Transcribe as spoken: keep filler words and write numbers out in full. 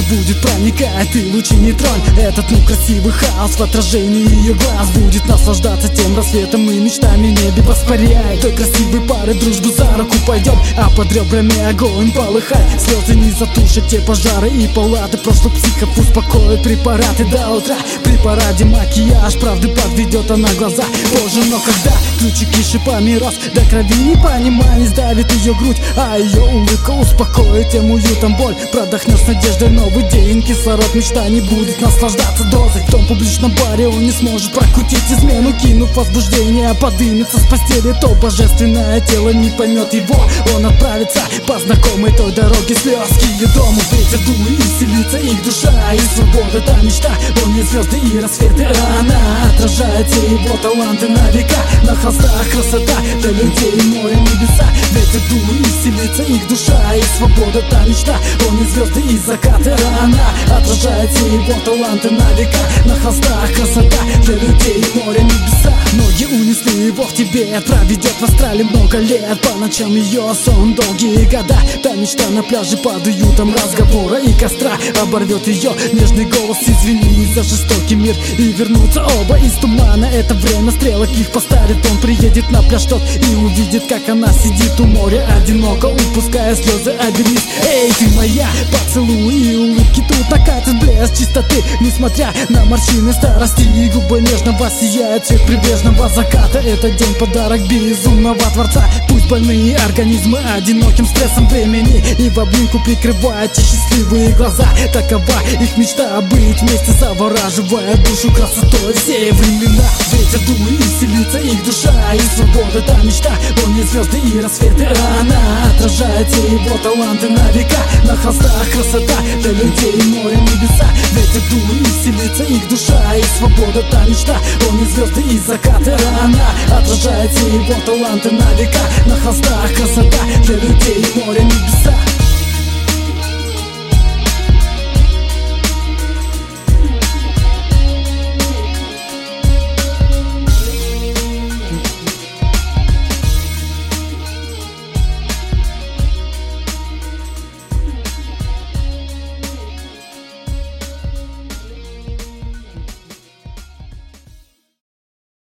будет проникать, ты лучи не тронь. Этот, ну, красивый хаос в отражении ее глаз будет наслаждаться тем рассветом и мечтами в небе воспаряй. Той красивой пары дружбу за руку пойдем, а под ребрами огонь полыхай. Слезы не затушат те пожары и палаты прошлых психов успокоят препараты до утра. При параде макияж правды подведет она глаза позже, но когда ключики шипами роз до крови непонимание сдавит ее грудь, а ее улыбка успокоит тем уютом боль. Продохнешь с надеждой новый день, кислород мечтаний будет наслаждаться дозой. В том публичном баре он не сможет прокрутить измену, кинув возбуждение, подымется с постели. То божественное тело не поймет его, он отправится по знакомой той дороге слез к ее дому. Ветер дует и веселится их душа, и свобода та мечта. Он не звезды и рассветы, а она отражает все его таланты на века. На холстах красота для людей, море, небеса. Ветер дует и веселится их душа, и свобода та мечта. Он не звезды и закаты, а она отражает все его таланты на века. На холстах красота для людей, море, небеса. Ноги унесли его к тебе, проведет в астрале много лет. По ночам ее сон долгие года. Та мечта на пляже под уютом разговора и костра оборвет ее нежный голос. Извини за жестокий мир, и вернутся оба из тумана. Это время стрелок их поставит. Он приедет на пляж тот и увидит, как она сидит у моря одиноко, упуская слезы. Обернись, эй, ты моя, поцелуй и улыбки тут накатит блеск чистоты, несмотря на морщины старости. И губы нежного сияет цвет прибрежного заката. Этот день подарок безумного Творца. Пусть больные организмы одиноким стрессом времени и в обнимку прикрывают те счастливые глаза. Такова их мечта, быть вместе, завораживая душу красотой все времена. Ветер дует и веселится их душа, и свобода та мечта. Он не звезды и рассветы, а она отражает все его таланты на века. На холстах красота для людей, море, небеса. Ветер дует и веселится их душа, и свобода та мечта. Он не звезды и закаты, а она отражает все его таланты на века. На холстах красота для людей, море, небеса.